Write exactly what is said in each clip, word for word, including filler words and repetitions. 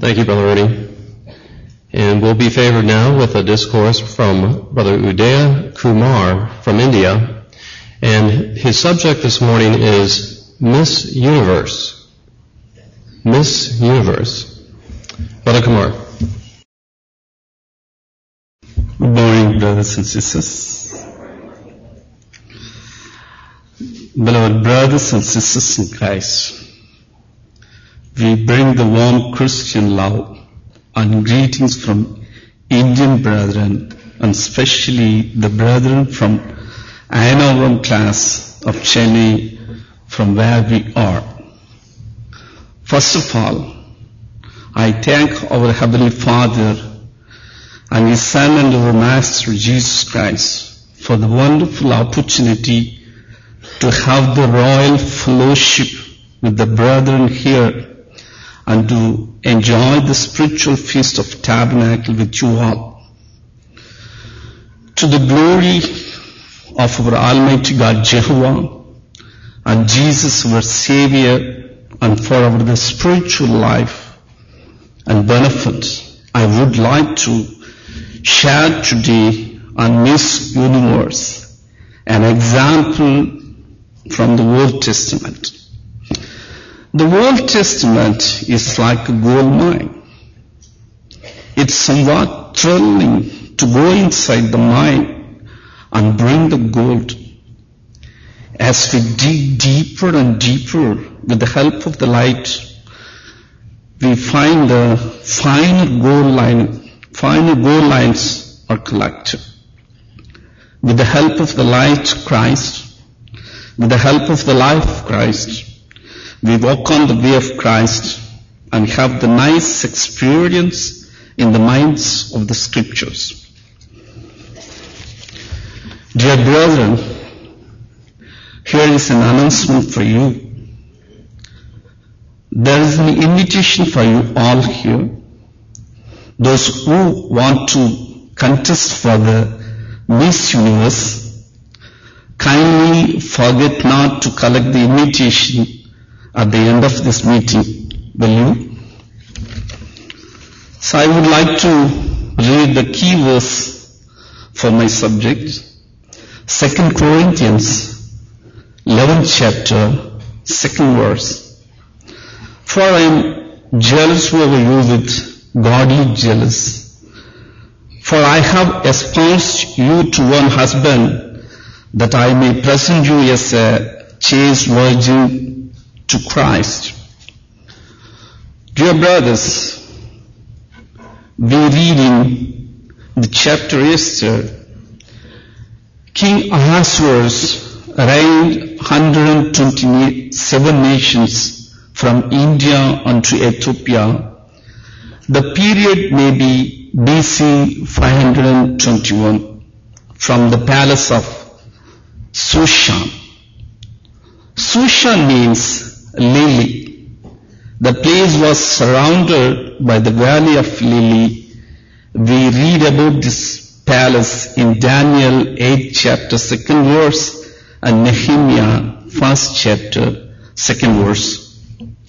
Thank you, Brother Rudy. And we'll be favored now with a discourse from Brother Udaya Kumar from India. And his subject this morning is Miss Universe. Miss Universe. Brother Kumar. Good morning, brothers and sisters. Beloved brothers and sisters in Christ, we bring the warm Christian love and greetings from Indian brethren, and especially the brethren from Ayanapuram class of Chennai, from where we are. First of all, I thank our Heavenly Father and His Son and our Master Jesus Christ for the wonderful opportunity to have the royal fellowship with the brethren here and to enjoy the spiritual feast of tabernacle with you all. To the glory of our Almighty God Jehovah and Jesus our Savior, and for our the spiritual life and benefit, I would like to share today on Miss Universe an example from the Old Testament. The Old Testament is like a gold mine. It's somewhat thrilling to go inside the mine and bring the gold. As we dig deeper and deeper with the help of the light, we find the finer gold line, finer gold lines are collected. With the help of the light Christ, with the help of the life of Christ, we walk on the way of Christ and have the nice experience in the minds of the scriptures. Dear brethren, here is an announcement for you. There is an invitation for you all here. Those who want to contest for the Miss Universe, kindly forget not to collect the invitation at the end of this meeting, will you? So I would like to read the key verse for my subject, Second Corinthians, eleventh chapter, second verse. For I am jealous over you with godly jealous. For I have espoused you to one husband, that I may present you as a chaste virgin to Christ. Dear brothers, we read in the chapter Esther, King Ahasuerus reigned one hundred twenty-seven nations from India unto Ethiopia. The period may be B C five hundred twenty-one, from the palace of Shushan. Shushan means Lily. The place was surrounded by the valley of Lily. We read about this palace in Daniel eighth chapter second verse and Nehemiah first chapter second verse.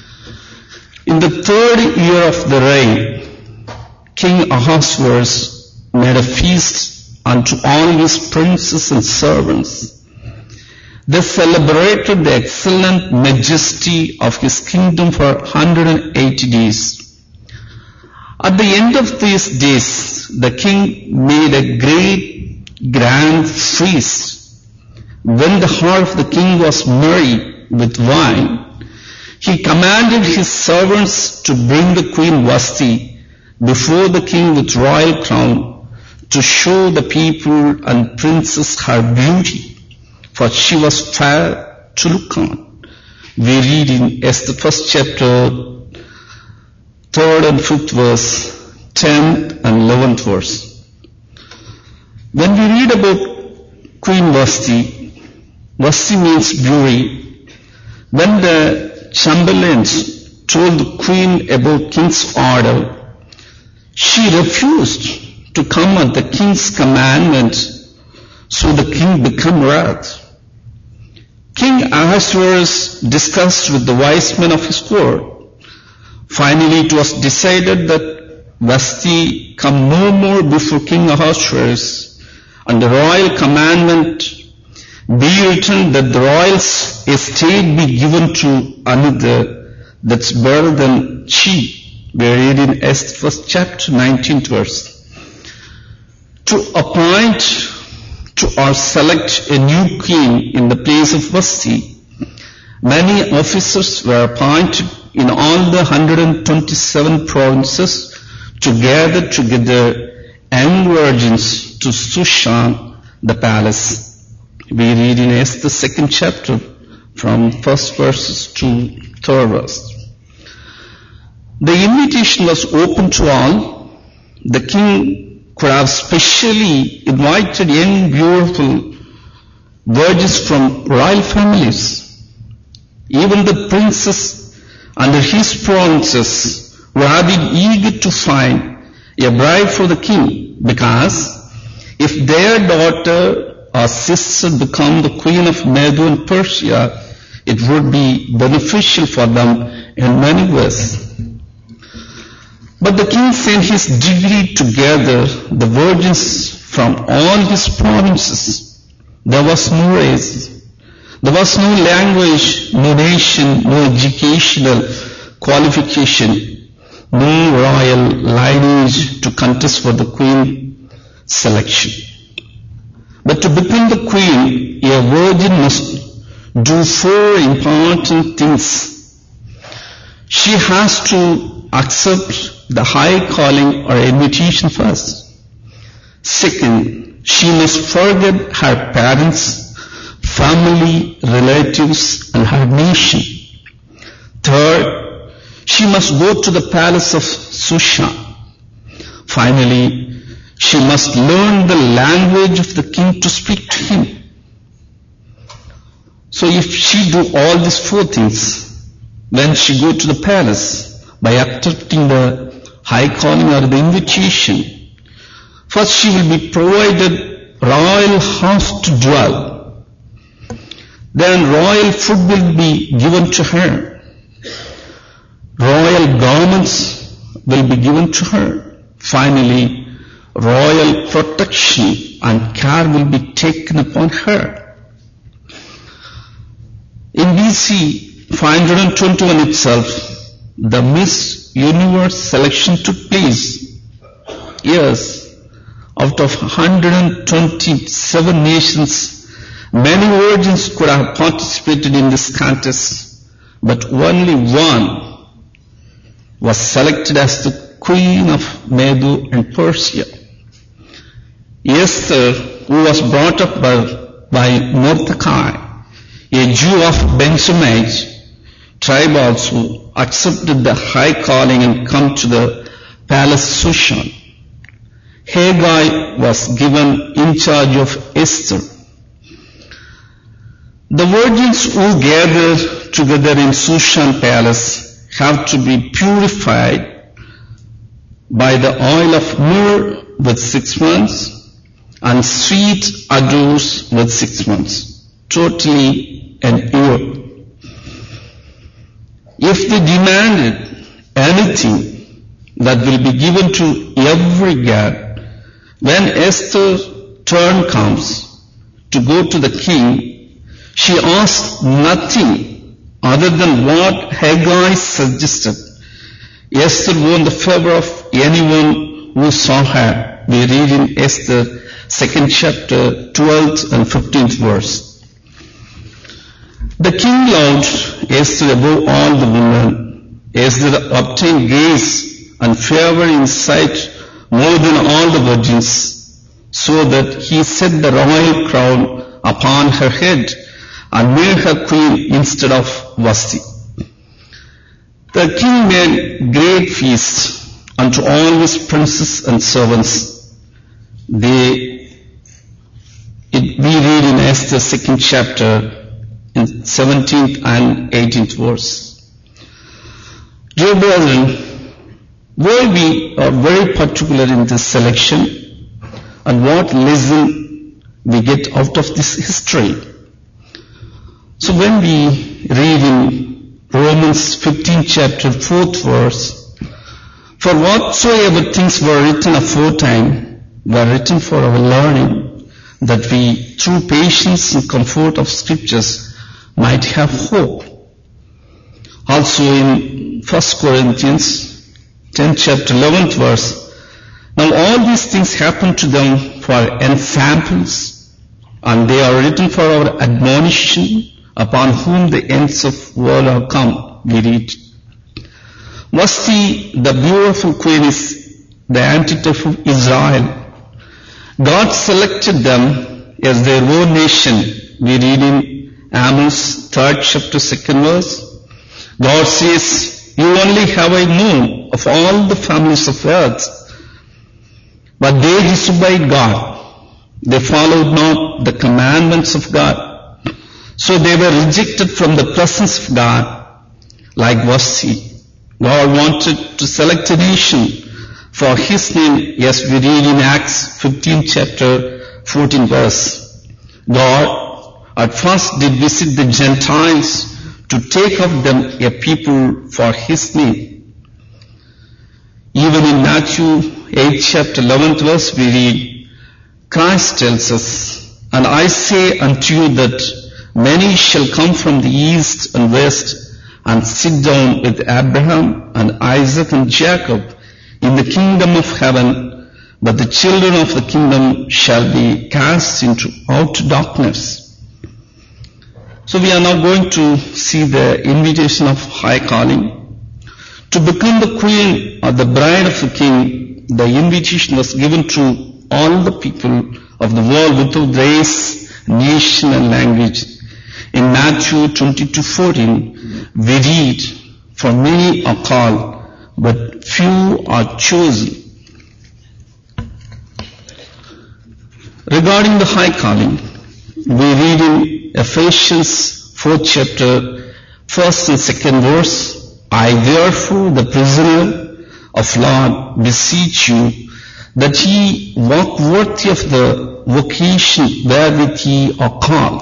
In the third year of the reign, King Ahasuerus made a feast unto all his princes and servants. They celebrated the excellent majesty of his kingdom for one hundred eighty days. At the end of these days, the king made a great grand feast. When the heart of the king was merry with wine, he commanded his servants to bring the queen Vashti before the king with royal crown, to show the people and princes her beauty, for she was fair to look on. We read in Esther first chapter, third and fifth verse, tenth and eleventh verse. When we read about Queen Vashti, Vashti means beauty. When the chamberlains told the queen about king's order, she refused to come at the king's commandment, so the king became wrath. King Ahasuerus discussed with the wise men of his court, Finally, it was decided that Vashti come no more before King Ahasuerus, and the royal commandment be written that the royal estate be given to another that's better than she. We read in Esther first chapter, nineteenth verse. To appoint to or select a new king in the place of Vashti, many officers were appointed in all the one hundred twenty-seven provinces to gather together young virgins to Shushan, the palace. We read in Esther second chapter from first verses to third verse. The invitation was open to all. The king could have specially invited young, beautiful virgins from royal families. Even the princes under his provinces were having eager to find a bride for the king, because if their daughter or sister become the queen of Medo and Persia, it would be beneficial for them in many ways. But the king sent his decree to gather the virgins from all his provinces. There was no race, there was no language, no nation, no educational qualification, no royal lineage to contest for the queen selection. But to become the queen, a virgin must do four important things. She has to accept the high calling or invitation first. Second, she must forget her parents, family, relatives, and her nation. Third, she must go to the palace of Shushan. Finally, she must learn the language of the king to speak to him. So if she do all these four things, then she go to the palace by accepting the high calling or the invitation. First, she will be provided royal house to dwell. Then royal food will be given to her. Royal garments will be given to her. Finally, royal protection and care will be taken upon her. In B C five hundred twenty-one itself, the Miss Universe selection took place. Yes, out of one hundred twenty-seven nations, many virgins could have participated in this contest, but only one was selected as the queen of Medo and Persia. Esther, who was brought up by, by Mordecai, a Jew of Benjamin tribe, also accepted the high calling and come to the palace Shushan. Haggai was given in charge of Esther. The virgins who gather together in Shushan palace have to be purified by the oil of myrrh with six months and sweet odors with six months, totally an year. If they demanded anything, that will be given to every guest. When Esther's turn comes to go to the king, she asks nothing other than what Haggai suggested. Esther won the favor of anyone who saw her. We read in Esther second chapter, twelfth and fifteenth verse. The king loved Esther above all the women. Esther obtained grace and favor in sight more than all the virgins, so that he set the royal crown upon her head and made her queen instead of Vashti. The king made great feast unto all his princes and servants. They, it, we read in Esther second chapter, in seventeenth and eighteenth verse. Dear brethren, why we are very particular in this selection and what lesson we get out of this history. So when we read in Romans fifteenth chapter, fourth verse. For whatsoever things were written aforetime were written for our learning, that we, through patience and comfort of scriptures, might have hope. Also in First Corinthians tenth chapter, eleventh verse. Now all these things happen to them for ensamples, and they are written for our admonition, upon whom the ends of the world are come, we read. Vashti, the beautiful queen, is the antitype of Israel. God selected them as their own nation. We read in Amos, third chapter, second verse. God says, you only have I known of all the families of earth. But they disobeyed God. They followed not the commandments of God. So they were rejected from the presence of God, like Vashti. God wanted to select a nation for His name, yes, we read in Acts fifteenth chapter, fourteenth verse. God at first did visit the Gentiles to take of them a people for His name. Even in Matthew eighth chapter, eleventh verse, we read, Christ tells us, and I say unto you that many shall come from the east and west and sit down with Abraham and Isaac and Jacob in the kingdom of heaven, but the children of the kingdom shall be cast into outer darkness. So we are now going to see the invitation of high calling. To become the queen or the bride of the king, the invitation was given to all the people of the world without race, nation and language. In Matthew twenty-two fourteen, we read, for many are called, but few are chosen. Regarding the high calling, we read in Ephesians fourth chapter, first and second verse, I therefore, the prisoner of Lord, beseech you, that ye walk worthy of the vocation wherewith ye are called,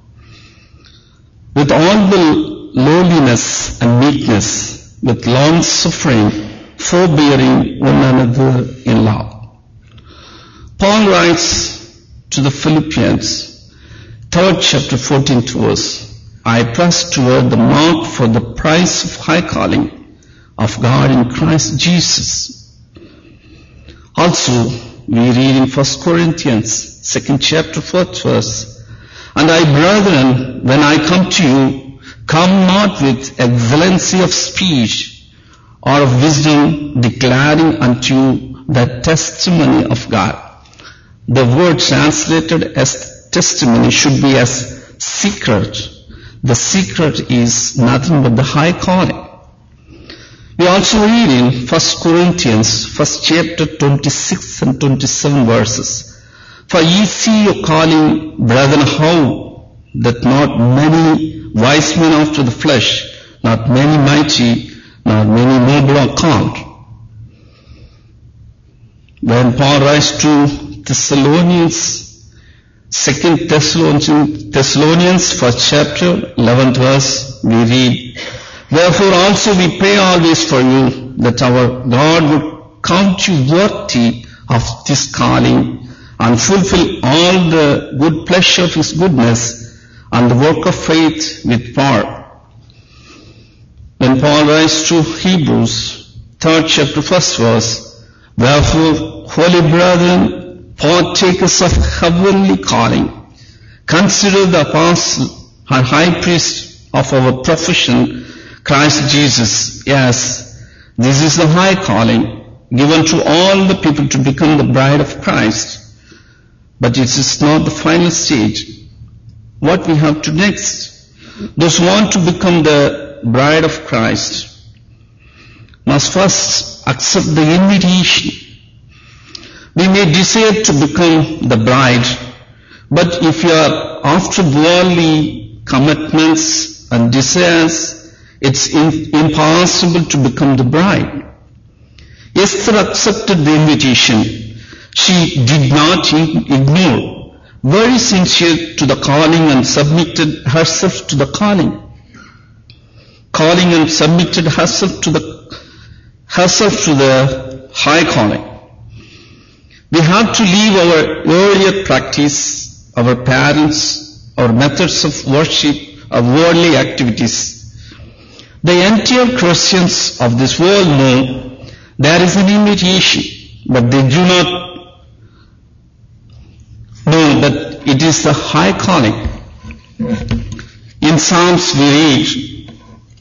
with all the lowliness and meekness, with long suffering, forbearing one another in love. Paul writes to the Philippians, third chapter, fourteenth verse, I press toward the mark for the prize of high calling of God in Christ Jesus. Also, we read in First Corinthians, second chapter, fourth verse, and I, brethren, when I come to you, come not with excellency of speech or of wisdom, declaring unto you the testimony of God. The word translated as testimony should be as secret. The secret is nothing but the high calling. We also read in First Corinthians, first chapter, twenty-six and twenty-seven verses. For ye see your calling, brethren, how that not many wise men after the flesh, not many mighty, not many noble are called. When Paul writes to Thessalonians, second Thessalonians, Thessalonians, first chapter, eleventh verse, we read, wherefore also we pray always for you, that our God would count you worthy of this calling, and fulfill all the good pleasure of His goodness and the work of faith with power. When Paul writes to Hebrews, third chapter, first verse, wherefore, holy brethren, partakers of heavenly calling, consider the apostle, our high priest of our profession, Christ Jesus. Yes, this is the high calling given to all the people to become the bride of Christ. But it is not the final stage. What we have to next? Those who want to become the bride of Christ must first accept the invitation. We may desire to become the bride, but if you are after worldly commitments and desires, it's in, impossible to become the bride. Esther accepted the invitation. She did not ignore, very sincere to the calling and submitted herself to the calling. calling and submitted herself to the herself to the high calling. We have to leave our earlier practice, our parents, our methods of worship, our worldly activities. The entire Christians of this world know there is an invitation, but they do not know that it is the high calling. In Psalms we read,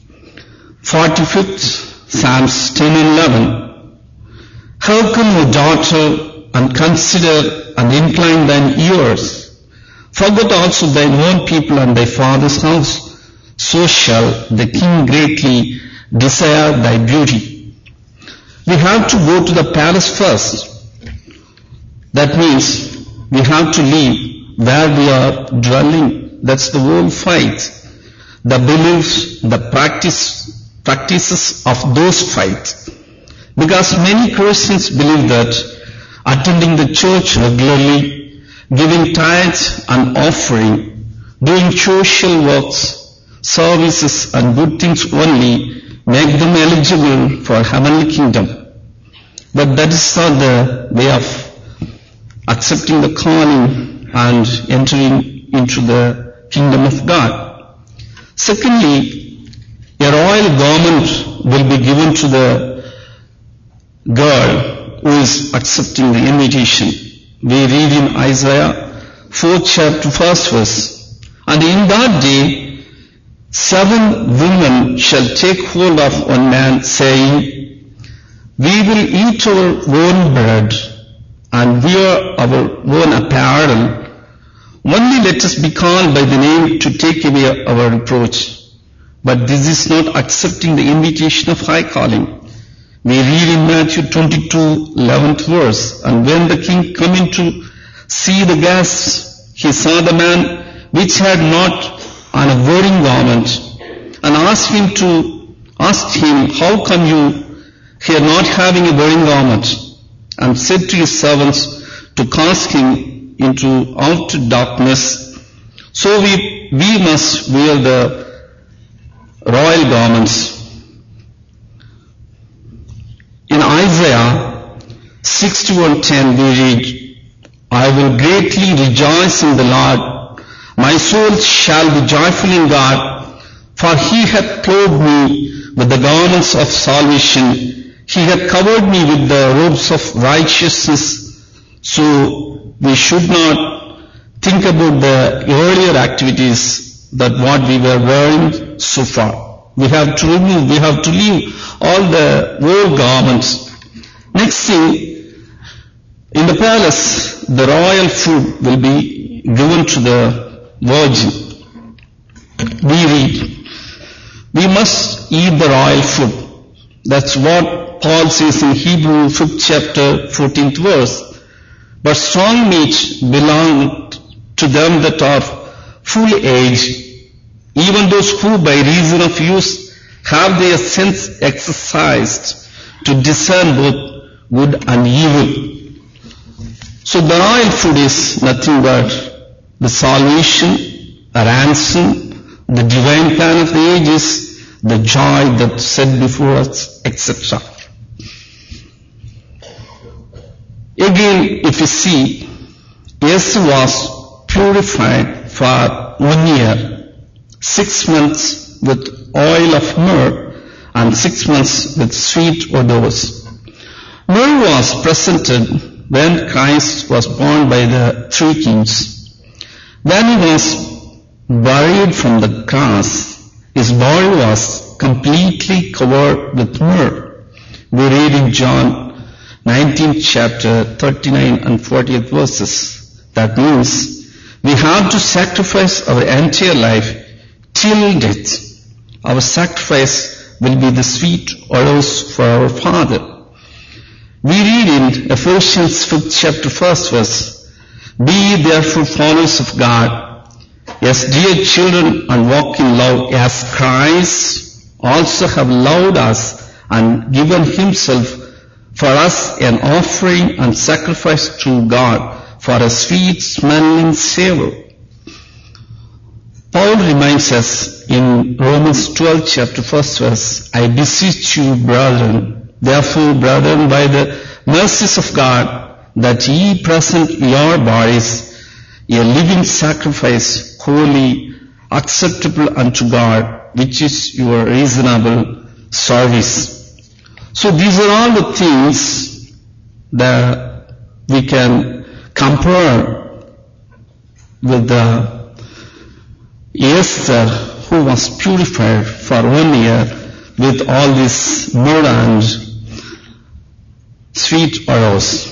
forty-fifth Psalms ten and eleven, hearken, O daughter, and consider and incline thine ears. Forget also thine own people and thy father's house, so shall the king greatly desire thy beauty. We have to go to the palace first. That means we have to leave where we are dwelling. That's the whole fight. The beliefs, the practice, practices of those fights. Because many Christians believe that attending the church regularly, giving tithes and offering, doing social works, services and good things only make them eligible for heavenly kingdom. But that is not the way of accepting the calling and entering into the kingdom of God. Secondly, a royal garment will be given to the girl who is accepting the invitation. We read in Isaiah fourth chapter first verse, and in that day seven women shall take hold of one man, saying, we will eat our own bread and wear our own apparel. Only let us be called by the name to take away our reproach. But this is not accepting the invitation of high calling. We read in Matthew twenty-two, eleventh verse, and when the king came in to see the guests, he saw the man which had not on a wearing garment, and asked him to asked him, how come you here not having a wearing garment? And said to his servants to cast him into outer darkness. So we we must wear the royal garments. In Isaiah sixty-one ten we read, I will greatly rejoice in the Lord. My soul shall be joyful in God, for he hath clothed me with the garments of salvation. He hath covered me with the robes of righteousness. So we should not think about the earlier activities that what we were wearing so far. We have to remove, we have to leave all the old garments. Next thing, in the palace, the royal food will be given to the virgin. We read, we must eat the royal food. That's what Paul says in Hebrew fifth chapter fourteenth verse. But strong meat belonged to them that are full age, even those who by reason of use have their sense exercised to discern both good and evil. So the royal food is nothing but the salvation, a ransom, the divine plan of the ages, the joy that's set before us, et cetera. Again, if you see, Yesu was purified for one year, six months with oil of myrrh and six months with sweet odors. Myrrh was presented when Christ was born by the three kings. When he was buried from the cross, his body was completely covered with myrrh. We read in John nineteenth chapter thirty-nine and fortieth verses. That means we have to sacrifice our entire life till death. Our sacrifice will be the sweet odors for our Father. We read in Ephesians fifth chapter first verse, be therefore followers of God, as dear children, and walk in love as Christ also have loved us and given himself for us an offering and sacrifice to God for a sweet smelling savor. Paul reminds us in Romans twelve chapter first verse, I beseech you, brethren, therefore, brethren, by the mercies of God, that ye present your bodies a living sacrifice, holy, acceptable unto God, which is your reasonable service. So these are all the things that we can compare with the Esther, who was purified for one year with all this myrrh and sweet oils.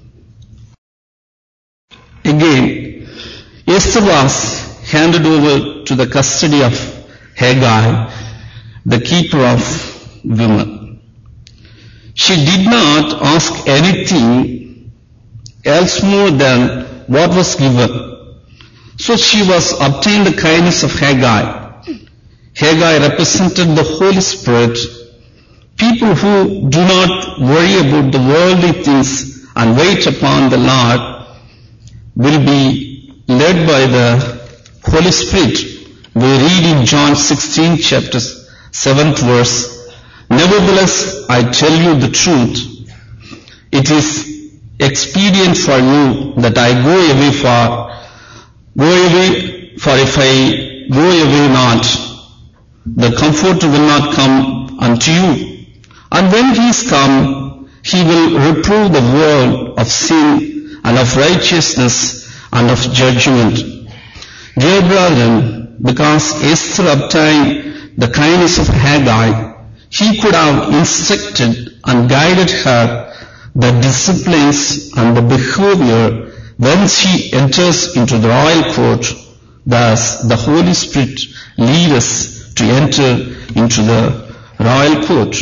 Again, Esther was handed over to the custody of Haggai, the keeper of women. She did not ask anything else more than what was given. So she was obtained the kindness of Haggai. Haggai represented the Holy Spirit. People who do not worry about the worldly things and wait upon the Lord will be led by the Holy Spirit. We read in John sixteen, chapter seventh verse, nevertheless, I tell you the truth. It is expedient for you that I go away for, go away, for if I go away not, the Comforter will not come unto you. And when he is come, he will reprove the world of sin and of righteousness and of judgment. Dear brethren, because Esther obtained the kindness of Haggai, he could have instructed and guided her the disciplines and the behavior when she enters into the royal court. Thus, the Holy Spirit leads us to enter into the royal court.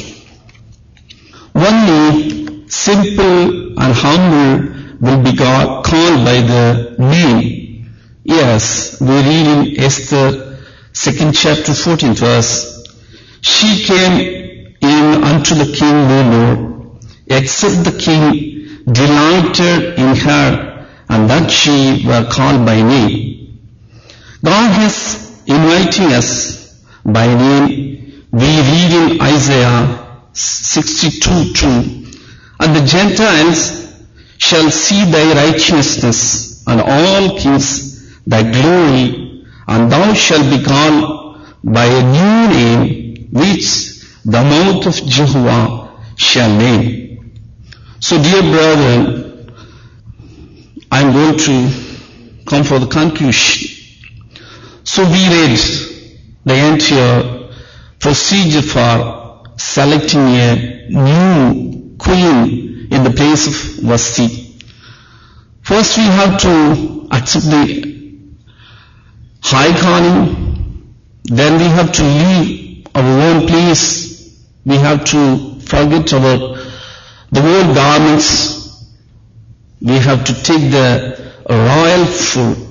Only simple and humble will be called by the name. Yes, we read in Esther, second chapter, fourteenth verse, she came in unto the king no more, except the king delighted in her, and that she were called by name. God is inviting us by name. We read in Isaiah sixty-two two, and the Gentiles shall see thy righteousness, and all kings thy glory, and thou shalt be called by a new name, which the mouth of Jehovah shall name. So dear brethren, I am going to come for the conclusion. So we read the entire procedure for selecting a new queen in the place of Vashti. First we have to accept the high calling, then we have to leave our own place, we have to forget about the old garments, we have to take the royal food,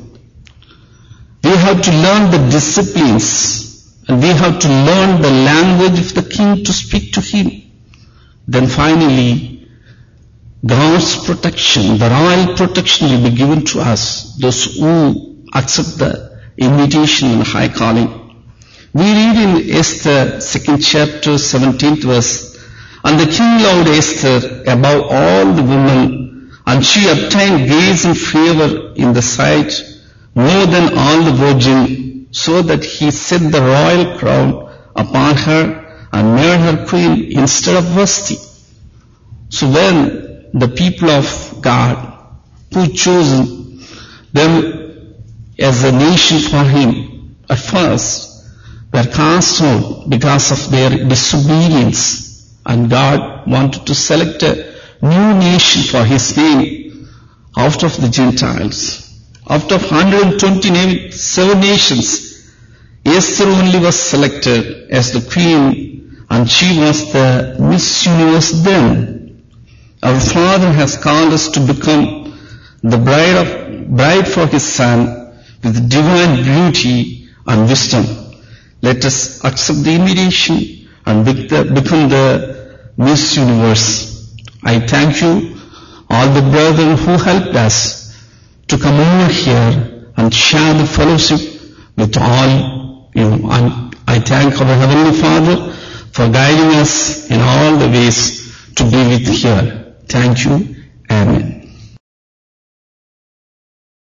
we have to learn the disciplines, and we have to learn the language of the king to speak to him. Then finally, God's protection, the royal protection will be given to us, those who accept the invitation and high calling. We read in Esther, second chapter, seventeenth verse, and the king loved Esther above all the women, and she obtained grace and favor in the sight more than all the virgin, so that he set the royal crown upon her and made her queen instead of Vashti. So when the people of God, who chosen them as a nation for him, at first were cast out because of their disobedience, and God wanted to select a new nation for his name out of the Gentiles. Out of one hundred twenty-seven nations, Esther only was selected as the queen, and she was the Miss Universe then. Our Father has called us to become the bride of bride for his Son with divine beauty and wisdom. Let us accept the invitation and become the Miss Universe. I thank you, all the brethren who helped us to come over here and share the fellowship with all you. And I thank our Heavenly Father for guiding us in all the ways to be with here. Thank you. Amen.